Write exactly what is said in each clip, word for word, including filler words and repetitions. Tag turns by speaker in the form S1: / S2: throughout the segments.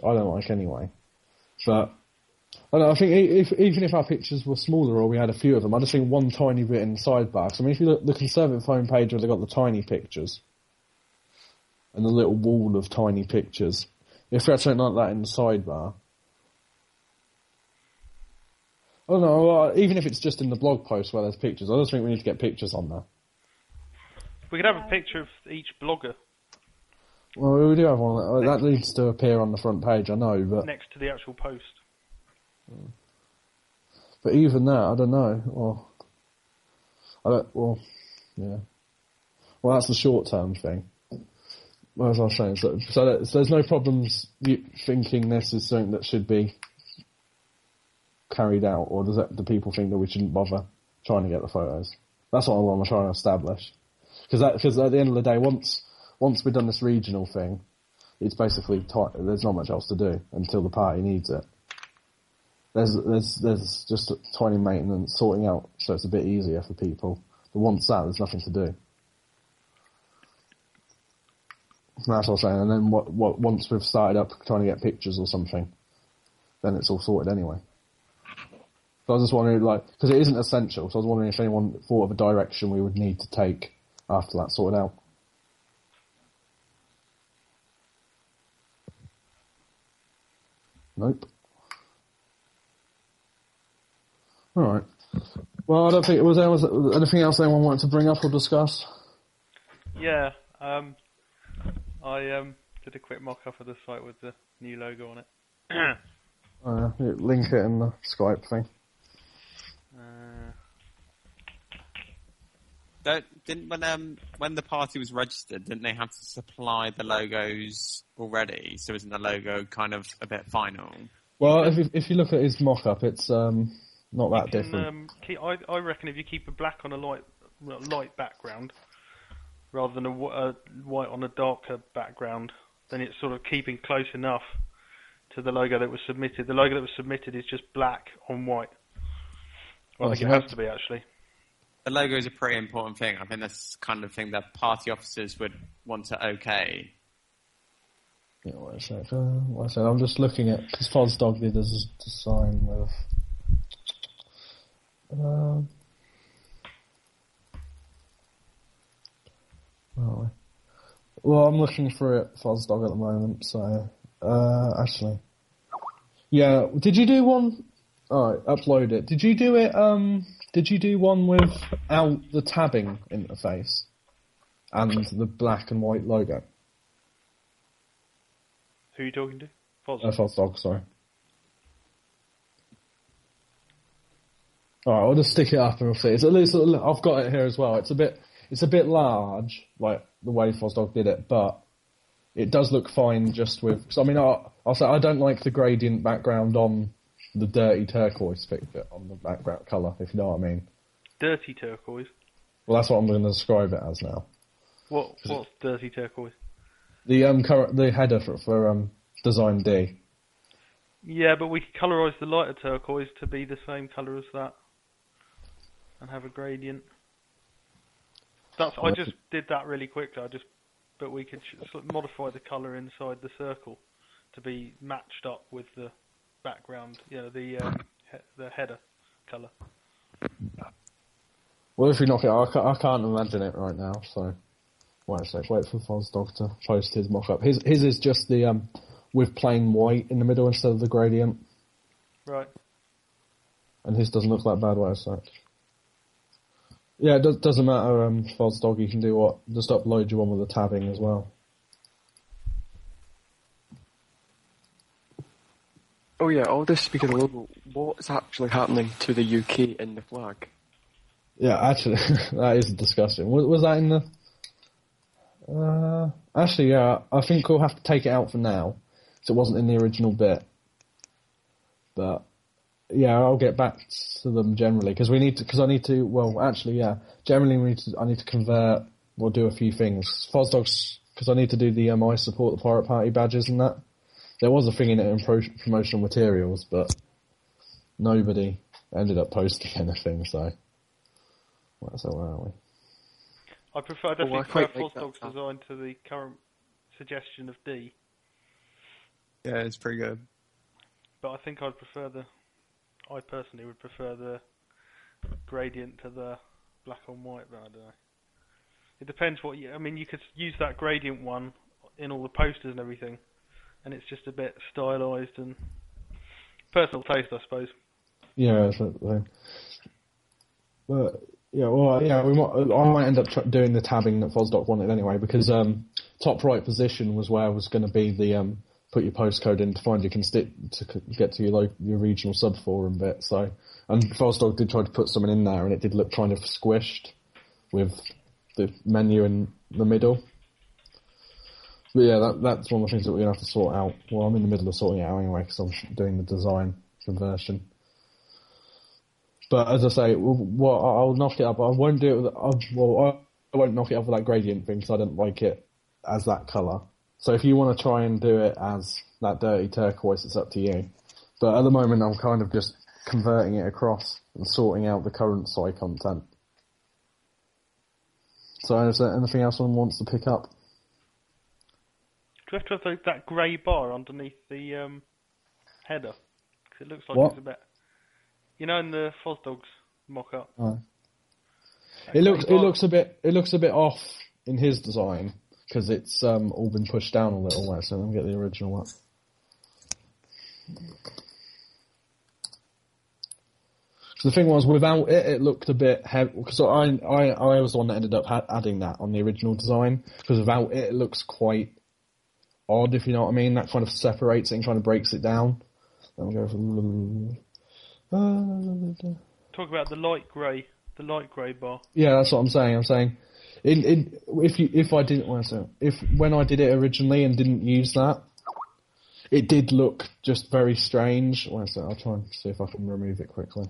S1: I don't like anyway. But I, don't know, I think if, even if our pictures were smaller or we had a few of them, I just think one tiny bit in the sidebar. So, I mean, if you look at the Conservative homepage where they've got the tiny pictures and the little wall of tiny pictures, if we had something like that in the sidebar, I don't know, even if it's just in the blog post where there's pictures, I just think we need to get pictures on there.
S2: We could have a picture of each blogger.
S1: Well, we do have one. That needs to appear on the front page, I know, but...
S2: Next to the actual post.
S1: But even that, I don't know. Well, I don't, well, yeah. Well, that's the short-term thing. Well, as I was saying, so, so, that, so there's no problems you thinking this is something that should be carried out, or does that, do people think that we shouldn't bother trying to get the photos? That's what I'm trying to establish. Because because at the end of the day, once once we've done this regional thing, it's basically tight. There's not much else to do until the party needs it. There's there's there's just tiny maintenance sorting out, so it's a bit easier for people. But once that, there's nothing to do. That's what I'm saying. And then what, what once we've started up trying to get pictures or something, then it's all sorted anyway. So I was just wondering, like, because it isn't essential, so I was wondering if anyone thought of a direction we would need to take after that's sorted out. Nope. Alright. Well, I don't think, was there was anything else anyone wanted to bring up or discuss?
S2: Yeah, um, I um, did a quick mock-up of the site with the new logo on it.
S1: uh, link it in the Skype thing.
S2: Uh,
S3: Don't, didn't when um when the party was registered, didn't they have to supply the logos already? So isn't the logo kind of a bit final?
S1: Well, if you, if you look at his mock-up, it's um not that
S2: can,
S1: different.
S2: Um, keep, I, I reckon if you keep a black on a light light background rather than a, a white on a darker background, then it's sort of keeping close enough to the logo that was submitted. The logo that was submitted is just black on white. Well, I think it has to be, actually.
S3: The logo is a pretty important thing. I think that's the kind of thing that party officers would want to okay.
S1: Yeah, wait a sec. Uh, wait a sec. I'm just looking at, because Fosdog did a design with... Um, oh, well, I'm looking for it, Fosdog, at the moment, so... Uh, actually... Yeah, did you do one... Alright, upload it. Did you do it, um... Did you do one without the tabbing interface? And the black and white logo?
S2: Who are you talking to? Fosdog.
S1: Uh, Fosdog, sorry. Alright, I'll just stick it up and we'll see. It's at least, I've got it here as well. It's a bit, it's a bit large, like the way Fosdog did it, but it does look fine just with, cause I mean, I, I'll say I don't like the gradient background on the dirty turquoise bit on the background colour, if you know what I mean.
S2: Dirty turquoise?
S1: Well, that's what I'm going to describe it as now.
S2: What, what's dirty turquoise?
S1: The um current, the header for, for um Design D.
S2: Yeah, but we could colorise the lighter turquoise to be the same colour as that. And have a gradient. That's, I just did that really quickly, I just, but we could modify the colour inside the circle to be matched up with the background, you know, the um, he the header colour.
S1: Well, if we knock it out, I can't, I can't imagine it right now, so... Wait a sec, wait for Fosdog to post his mock-up. His, his is just the, um, with plain white in the middle instead of the gradient.
S2: Right.
S1: And his doesn't look that bad, wait a sec. Yeah, it does, doesn't matter, um, Fosdog, you can do what? Just upload your one with the tabbing as well.
S4: Oh yeah, all this speaking of logo, what's actually happening to the U K in the flag?
S1: Yeah, actually, that is a discussion. Was, was that in the... Uh, actually, yeah, I think we'll have to take it out for now, so it wasn't in the original bit. But, yeah, I'll get back to them generally, because we need to, because I need to, well, actually, yeah, generally we need to, I need to convert, we'll do a few things. Fosdog's, because I need to do the, um, I support the Pirate Party badges and that. There was a thing in it in pro promotional materials, but nobody ended up posting anything, so. Well, so where are we?
S2: I prefer, definitely
S4: oh, I
S2: prefer
S4: quite like
S2: Fosdog's
S4: that.
S2: design to the current suggestion of D.
S3: Yeah, it's pretty good.
S2: But I think I'd prefer the. I personally would prefer the gradient to the black on white, but I don't know. It depends what you. I mean, you could use that gradient one in all the posters and everything, and it's just a bit stylised and personal taste, I suppose.
S1: Yeah, that's the thing. But yeah, well, yeah, we might. I might end up tr- doing the tabbing that Fosdoc wanted anyway, because um, top right position was where was going to be the um, put your postcode in to find your consti- to c- get to your local, your regional sub forum bit. So, and Fosdoc did try to put something in there, and it did look kind of squished with the menu in the middle. But yeah, that, that's one of the things that we're going to have to sort out. Well, I'm in the middle of sorting it out anyway, because I'm doing the design conversion. But as I say, well, I'll knock it up. I won't do it with, I'll, well, I won't knock it up with that gradient thing, because I don't like it as that colour. So if you want to try and do it as that dirty turquoise, it's up to you. But at the moment, I'm kind of just converting it across and sorting out the current site content. So is there anything else someone wants to pick up?
S2: Do you have to have the, that grey bar underneath the um, header? Because it looks like
S1: What?
S2: it's a bit. You know, in the Fosdogs mock-up.
S1: Oh.
S2: That
S1: It looks
S2: grey
S1: it
S2: bar-
S1: looks a bit it looks a bit off in his design because it's um, all been pushed down a little way. So let me get the original up. So the thing was, without it, it looked a bit heavy. Because I, I I was the one that ended up ha- adding that on the original design. Because without it, it looks quite odd, if you know what I mean. That kind of separates it and kind of breaks it down. Let me go for. Uh,
S2: Talk about the light grey, the light grey bar.
S1: Yeah, that's what I'm saying. I'm saying, in, in, if you if I didn't well, so if when I did it originally and didn't use that, it did look just very strange. Well, so I'll try and see if I can remove it quickly.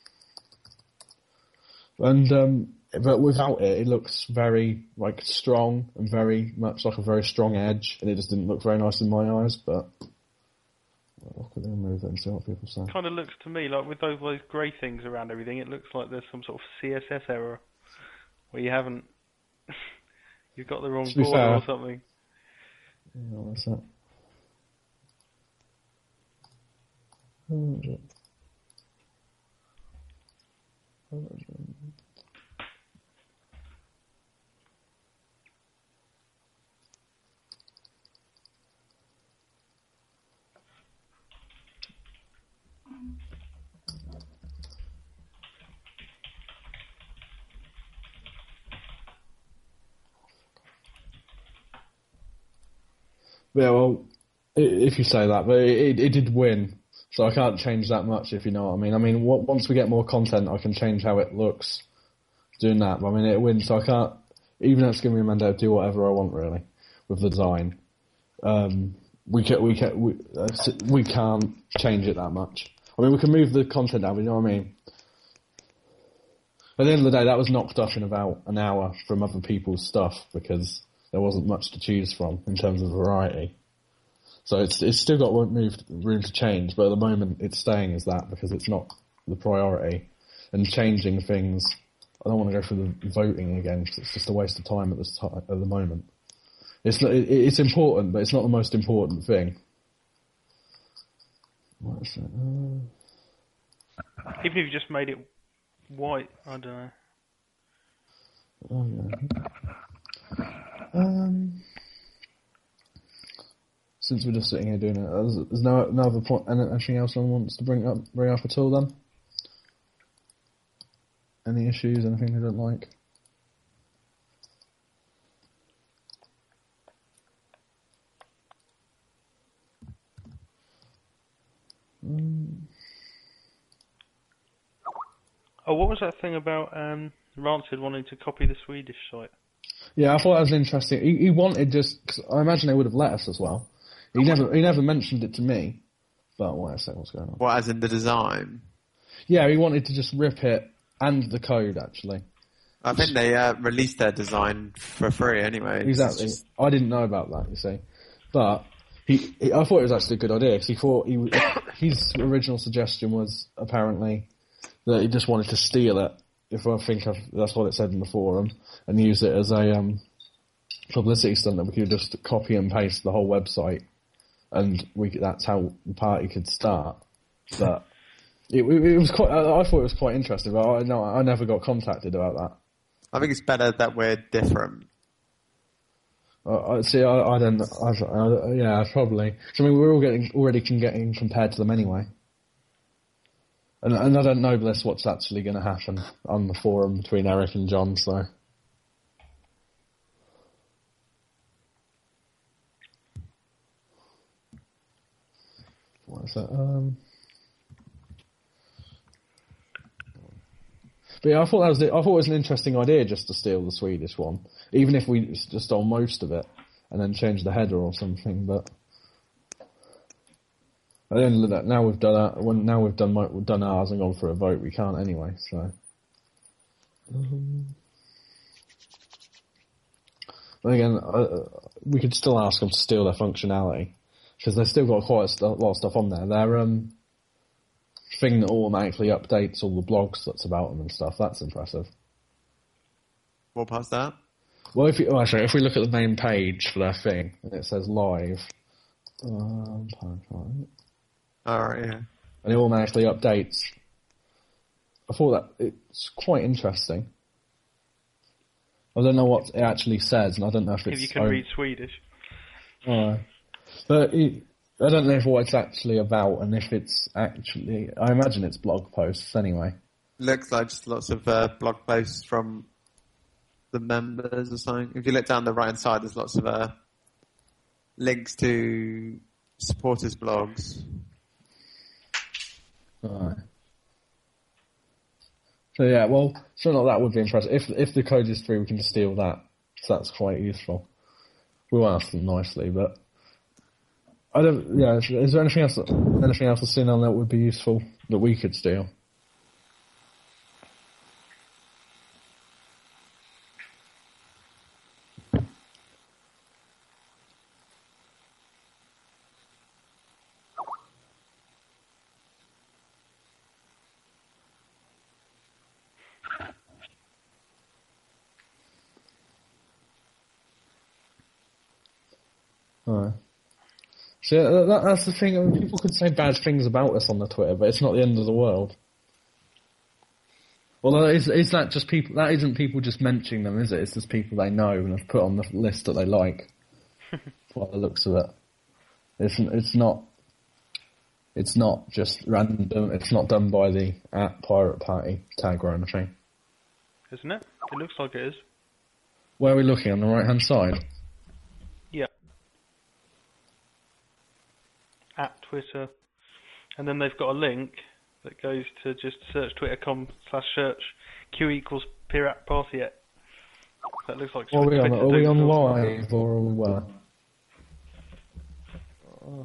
S1: And um, but without it, it looks very like strong and very much like a very strong edge, and it just didn't look very nice in my eyes. But well, I could remove it and see what people say.
S2: Kind of looks to me like with those those grey things around everything, it looks like there's some sort of C S S error where you haven't, you've got the wrong
S1: To be
S2: border
S1: fair-
S2: or something.
S1: Yeah, what's that? Who is it? Who is it? Yeah, well, i- if you say that, but it, it, it did win, so I can't change that much, if you know what I mean. I mean, what, once we get more content, I can change how it looks doing that, but I mean, it wins, so I can't, even though it's giving me a mandate, do whatever I want, really, with the design. Um, we, can, we, can, we, uh, we can't change it that much. I mean, we can move the content down, but you know what I mean? At the end of the day, that was knocked off in about an hour from other people's stuff, because there wasn't much to choose from in terms of variety. So it's it's still got moved room to change, but at the moment it's staying as that because it's not the priority. And changing things, I don't want to go through the voting again because it's just a waste of time at this time, at the moment. It's not, it, it's important, but it's not the most important thing. What is it? Uh,
S2: Even if you just made it white, I don't know.
S1: oh yeah. Um, since we're just sitting here doing it, there's, there's no, no other point, anything else anyone wants to bring up, bring up at all then? Any issues, anything they don't like? Um,
S2: Oh, what was that thing about um, Rancid wanting to copy the Swedish site?
S1: yeah, I thought that was interesting. He, he wanted just, cause I imagine they would have let us as well. He never, he never mentioned it to me, but wait a second, what's going on?
S3: What, as in the design?
S1: Yeah, he wanted to just rip it and the code actually.
S3: I think they uh, released their design for free anyway.
S1: Exactly.
S3: It's just-
S1: I didn't know about that, you see. But he, he I thought it was actually a good idea because he thought he, w- his original suggestion was apparently that he just wanted to steal it, if I think I've, that's what it said in the forum, and use it as a um, publicity stunt that we could just copy and paste the whole website and we that's how the party could start. But it, it was quite. I, I thought it was quite interesting, but I no, I never got contacted about that.
S3: I think it's better that we're different.
S1: I, I see. I, I don't. I, I, yeah, probably. I mean, we're all getting already can getting compared to them anyway. And, and I don't know, Bliss, what's actually going to happen on the forum between Eric and John. So. What is that? Um. But yeah, I thought that was it. I thought it was an interesting idea just to steal the Swedish one, even if we just stole most of it and then change the header or something. But at the end of that, now we've done that. When now we've done we've done ours and gone for a vote, we can't anyway. So. Um, but again, uh, we could still ask them to steal their functionality because they've still got quite a lot of stuff on there. Their um. thing that automatically updates all the blogs that's about them and stuff. That's impressive.
S3: What past that?
S1: Well, if you, oh, actually, if we look at the main page for their thing, and it says live, um,
S3: Alright, yeah.
S1: and it automatically updates. I thought that it's quite interesting. I don't know what it actually says, and I don't know if it's...
S2: If you can
S1: own...
S2: read Swedish.
S1: Alright. But it, I don't know if what it's actually about, and if it's actually... I imagine it's blog posts anyway.
S3: Looks like just lots of uh, blog posts from the members or something. If you look down the right-hand side, there's lots of uh, links to supporters' blogs.
S1: Alright. So yeah, well, something like that would be impressive. If if the code is free, we can just steal that. So that's quite useful. We won't ask them nicely, but... I don't. Yeah. Is, is there anything else? That, anything else that's seen on that would be useful that we could steal? Alright. So yeah, that, that's the thing. I mean, people could say bad things about us on the Twitter, but it's not the end of the world. Well, is is that just people? That isn't people just mentioning them, is it? It's just people they know and have put on the list that they like. By the looks of it, it's it's not. It's not just random. It's not done by the at Pirate Party tag or anything.
S2: Isn't it? It looks like it is.
S1: Where are we looking? On the right hand side.
S2: Yeah. At Twitter, and then they've got a link that goes to just search twitter.com slash search Q equals Pirate Party. That looks like.
S1: Are we on? Are we on
S2: stuff.
S1: live or are we where? Oh.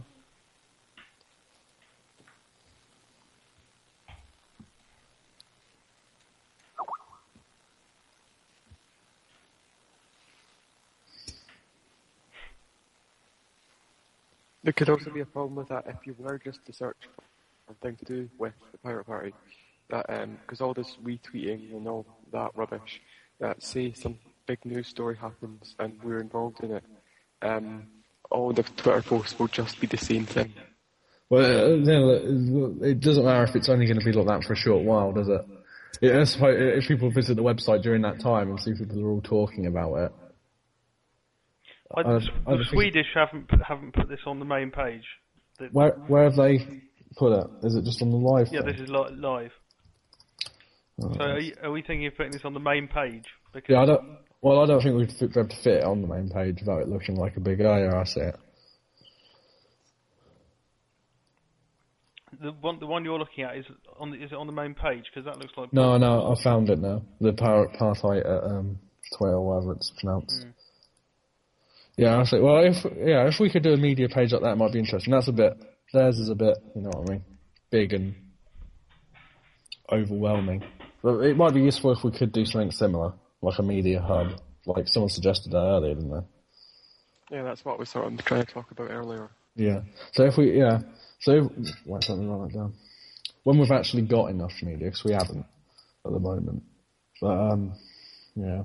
S4: There could also be a problem with that if you were just to search for something to do with the Pirate Party. That because um, all this retweeting and all that rubbish, that say some big news story happens and we're involved in it, um, all the Twitter posts will just be the same thing.
S1: Well, uh, you know, it doesn't matter if it's only going to be like that for a short while, does it? Yeah, I suppose if people visit the website during that time and see people are all talking about it.
S2: I,
S1: I,
S2: the
S1: I
S2: the Swedish haven't put, haven't put this on the main page. The,
S1: where where have they put it? Is it just on the live?
S2: yeah,
S1: thing?
S2: this is li- live.
S1: Oh,
S2: So are, you, are we thinking of putting this on the main page? Because
S1: yeah, I don't. Well, I don't think we'd be able to fit it on the main page without it looking like a big area. I see it.
S2: the one the one you're looking at is on the, is it on the main page? Because that looks like
S1: No, no, I found it now. The Pirate Party at um, Twitter, whatever it's pronounced.
S2: Mm.
S1: Yeah, I see. Well, if yeah, if we could do a media page like that, it might be interesting. That's a bit. Theirs is a bit, you know what I mean, big and overwhelming. But it might be useful if we could do something similar, like a media hub, like someone suggested that earlier, didn't they?
S4: Yeah, that's what we sort of trying to talk about earlier.
S1: Yeah. So if we, yeah. So if, wait, let me write that down. When we've actually got enough media, because we haven't at the moment. But um, yeah.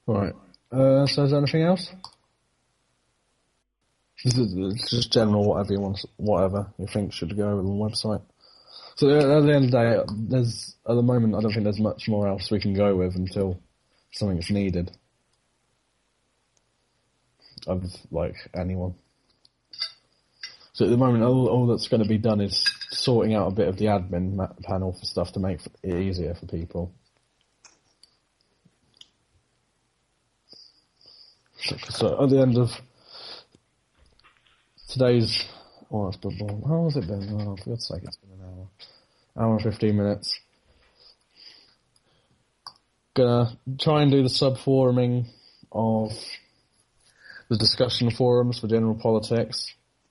S1: Right. Uh, so is there anything else? This is just general, whatever you want, whatever you think should go with the website. So at the end of the day, there's at the moment I don't think there's much more else we can go with until something's needed of like anyone. So at the moment, all, all that's going to be done is sorting out a bit of the admin ma- panel for stuff to make it easier for people. So, so at the end of today's, oh, that's been long. How has it been? Oh, for God's sake, it's been an hour. Hour and fifteen minutes. Gonna try and do the sub-foruming of the discussion forums for general politics.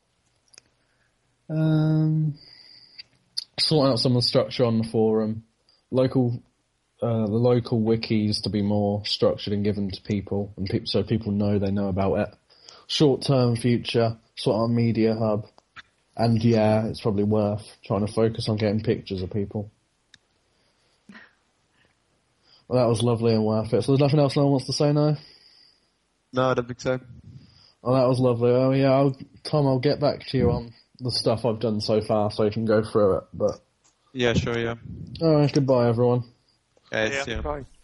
S1: Um, sort out some of the structure on the forum. Local, uh, the local wikis to be more structured and given to people, and pe- so people know they know about it. Short-term future, sort out a media hub. And yeah, it's probably worth trying to focus on getting pictures of people. Well, that was lovely and worth it. So there's nothing else no one wants to say now?
S3: No, I don't think so.
S1: Oh, that was lovely. Oh yeah, I'll, Tom, I'll get back to you on the stuff I've done so far so you can go through it. But
S3: Yeah, sure, yeah.
S1: alright, goodbye everyone.
S3: Okay,
S2: Yeah.
S3: see ya.
S4: Bye.